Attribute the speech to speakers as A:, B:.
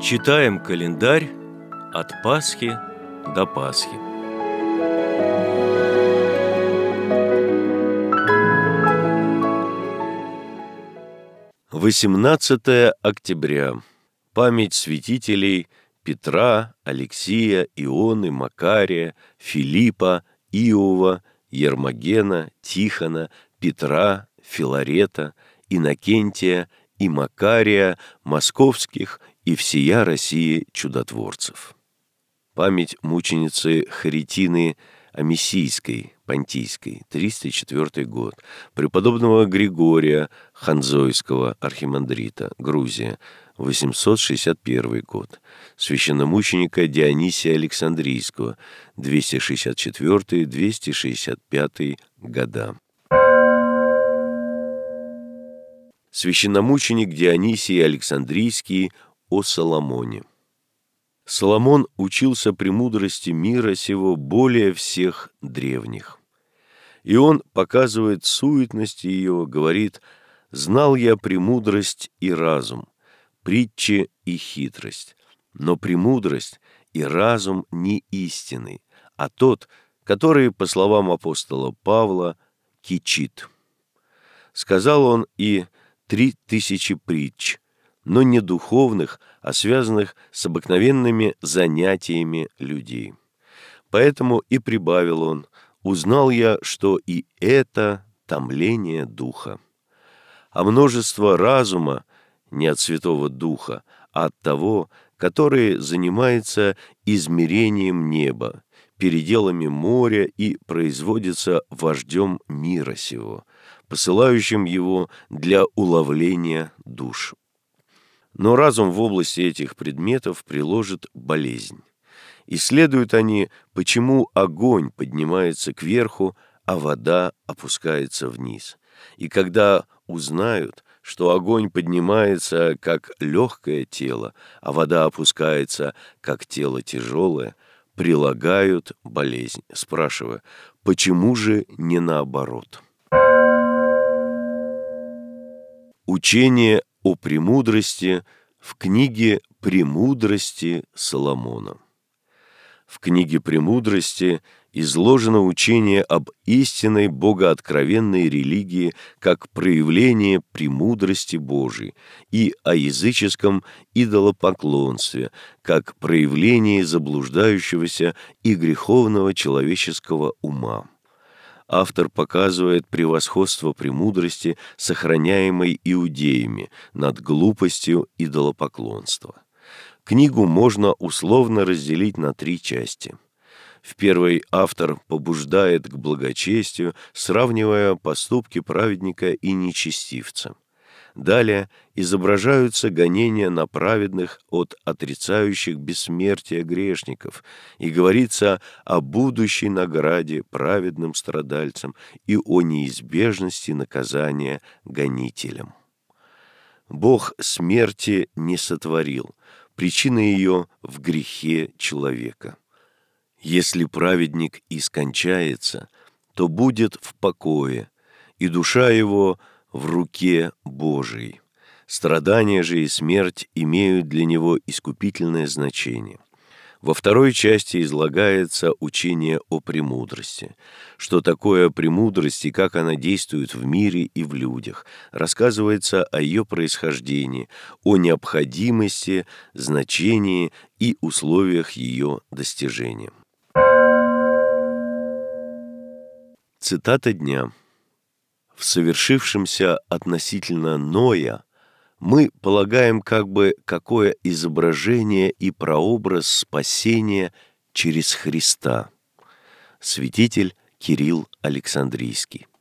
A: Читаем календарь от Пасхи до Пасхи. «18 октября. Память святителей Петра, Алексия, Ионы, Макария, Филиппа, Иова, Ермогена, Тихона, Петра, Филарета, Иннокентия и Макария, московских и всея России чудотворцев. Память мученицы Харитины Амисийской, Понтийской, 304 год, преподобного Григория Ханзойского, архимандрита, Грузия, 861 год, священномученика Дионисия Александрийского, 264-265 года. Священномученик Дионисий Александрийский о Соломоне. Соломон учился премудрости мира сего более всех древних. И он показывает суетность ее, говорит: «Знал я премудрость и разум, притчи и хитрость, но премудрость и разум не истинны, а тот, который, по словам апостола Павла, кичит». Сказал он и 3000 притч, но не духовных, а связанных с обыкновенными занятиями людей. Поэтому и прибавил он: «Узнал я, что и это томление духа». А множество разума не от Святого Духа, а от того, который занимается измерением неба, переделами моря и производится вождем мира сего, посылающим его для уловления душ. Но разум в области этих предметов приложит болезнь. Исследуют они, почему огонь поднимается кверху, а вода опускается вниз. И когда узнают, что огонь поднимается как легкое тело, а вода опускается как тело тяжелое, прилагают болезнь, спрашивая, почему же не наоборот? Учение о премудрости в книге «Премудрости Соломона». В книге «Премудрости» изложено учение об истинной богооткровенной религии как проявление премудрости Божией и о языческом идолопоклонстве как проявление заблуждающегося и греховного человеческого ума. Автор показывает превосходство премудрости, сохраняемой иудеями, над глупостью идолопоклонства. Книгу можно условно разделить на 3 части. В первой автор побуждает к благочестию, сравнивая поступки праведника и нечестивца. Далее изображаются гонения на праведных от отрицающих бессмертие грешников, и говорится о будущей награде праведным страдальцам и о неизбежности наказания гонителям. Бог смерти не сотворил, причина ее в грехе человека. Если праведник и скончается, то будет в покое, и душа его в руке Божией. Страдания же и смерть имеют для него искупительное значение. Во второй части излагается учение о премудрости. Что такое премудрость и как она действует в мире и в людях. Рассказывается о ее происхождении, о необходимости, значении и условиях ее достижения. Цитата дня. В совершившемся относительно Ноя мы полагаем как бы какое изображение и прообраз спасения через Христа. Святитель Кирилл Александрийский.